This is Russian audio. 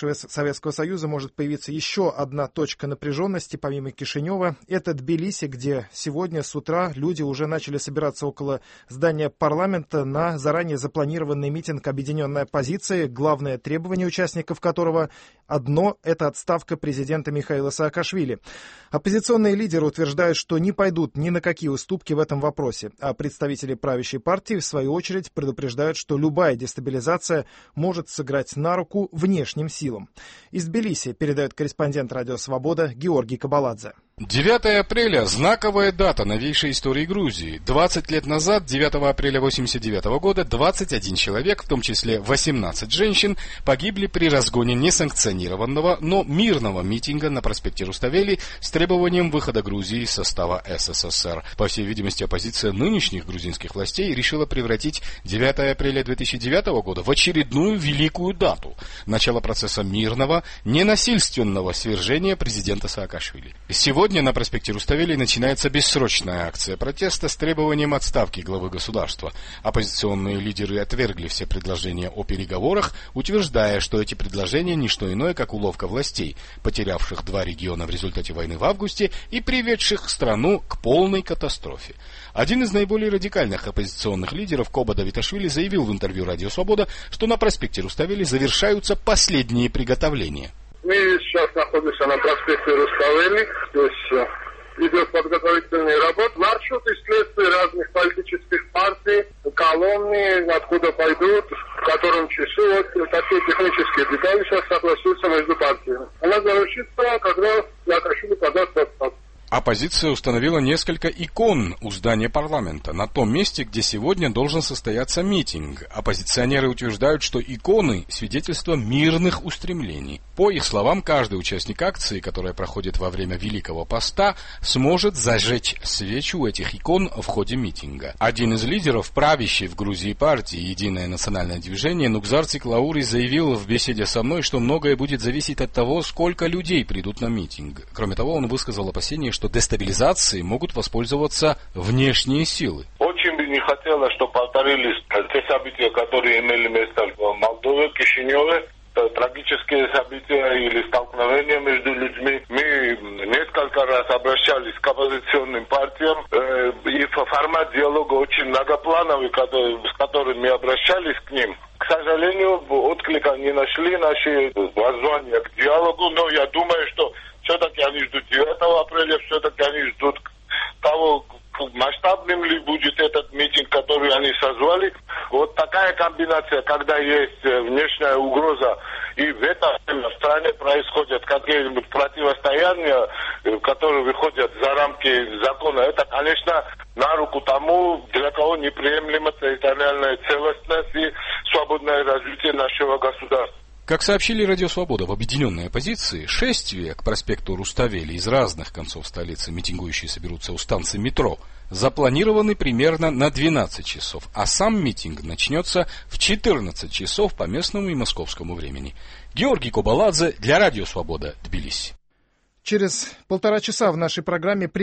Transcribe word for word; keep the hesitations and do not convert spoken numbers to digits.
бывшего Советского Союза может появиться еще одна точка напряженности, помимо Кишинева. Это Тбилиси, где сегодня с утра люди уже начали собираться около здания парламента на заранее запланированный митинг «Объединенной оппозиции», главное требование участников которого одно – это отставка президента Михаила Саакашвили. Оппозиционные лидеры утверждают, что не пойдут ни на какие уступки в этом вопросе, а представители правящей партии, в свою очередь, предупреждают, что любая дестабилизация может сыграть на руку внешним силам. Из Тбилиси передает корреспондент «Радио Свобода» Георгий Кабаладзе. девятое апреля – знаковая дата новейшей истории Грузии. двадцать лет назад, девятого апреля восемьдесят девятого года, двадцать один человек, в том числе восемнадцать женщин, погибли при разгоне несанкционированного, но мирного митинга на проспекте Руставели с требованием выхода Грузии из состава СССР. По всей видимости, оппозиция нынешних грузинских властей решила превратить девятое апреля две тысячи девятого года в очередную великую дату – начало процесса мирного, ненасильственного свержения президента Саакашвили. Сегодня Сегодня на проспекте Руставели начинается бессрочная акция протеста с требованием отставки главы государства. Оппозиционные лидеры отвергли все предложения о переговорах, утверждая, что эти предложения не что иное, как уловка властей, потерявших два региона в результате войны в августе и приведших страну к полной катастрофе. Один из наиболее радикальных оппозиционных лидеров, Коба Давиташвили, заявил в интервью «Радио Свобода», что на проспекте Руставели завершаются последние приготовления. Мы сейчас находимся на проспекте Руставели, здесь идет подготовительная работа. Маршрут и следствие разных политических партий, колонны, откуда пойдут, в котором часу, вот такие технические детали сейчас согласуются между партиями. Она завершится, когда Саакашвили подаст отставку. Оппозиция установила несколько икон у здания парламента, на том месте, где сегодня должен состояться митинг. Оппозиционеры утверждают, что иконы – свидетельство мирных устремлений. По их словам, каждый участник акции, которая проходит во время Великого Поста, сможет зажечь свечу у этих икон в ходе митинга. Один из лидеров правящей в Грузии партии «Единое национальное движение» Нукзар Циклаури заявил в беседе со мной, что многое будет зависеть от того, сколько людей придут на митинг. Кроме того, он высказал опасение, что что дестабилизацией могут воспользоваться внешние силы. Очень бы не хотелось, чтобы повторились те события, которые имели место в Молдове, Кишиневе, трагические события или столкновения между людьми. Мы несколько раз обращались к оппозиционным партиям, э, и формат диалога очень многоплановый, который, с которым мы обращались к ним. К сожалению, отклика не нашли наши воззвания к диалогу, но я думаю, что все-таки они ждут девятого апреля, все-таки они ждут того, масштабным ли будет этот митинг, который они созвали. Вот такая комбинация, когда есть внешняя угроза, и в этой стране происходят какие-нибудь противостояния, которые выходят за рамки закона, это, конечно, на руку тому, для кого неприемлема территориальная целостность и свободное развитие нашего государства. Как сообщили «Радио Свобода», в объединенной оппозиции шествия к проспекту Руставели из разных концов столицы, митингующие соберутся у станции метро, запланированы примерно на двенадцать часов, а сам митинг начнется в четырнадцать часов по местному и московскому времени. Георгий Кабаладзе для «Радио Свобода», Тбилиси. Через полтора часа в нашей программе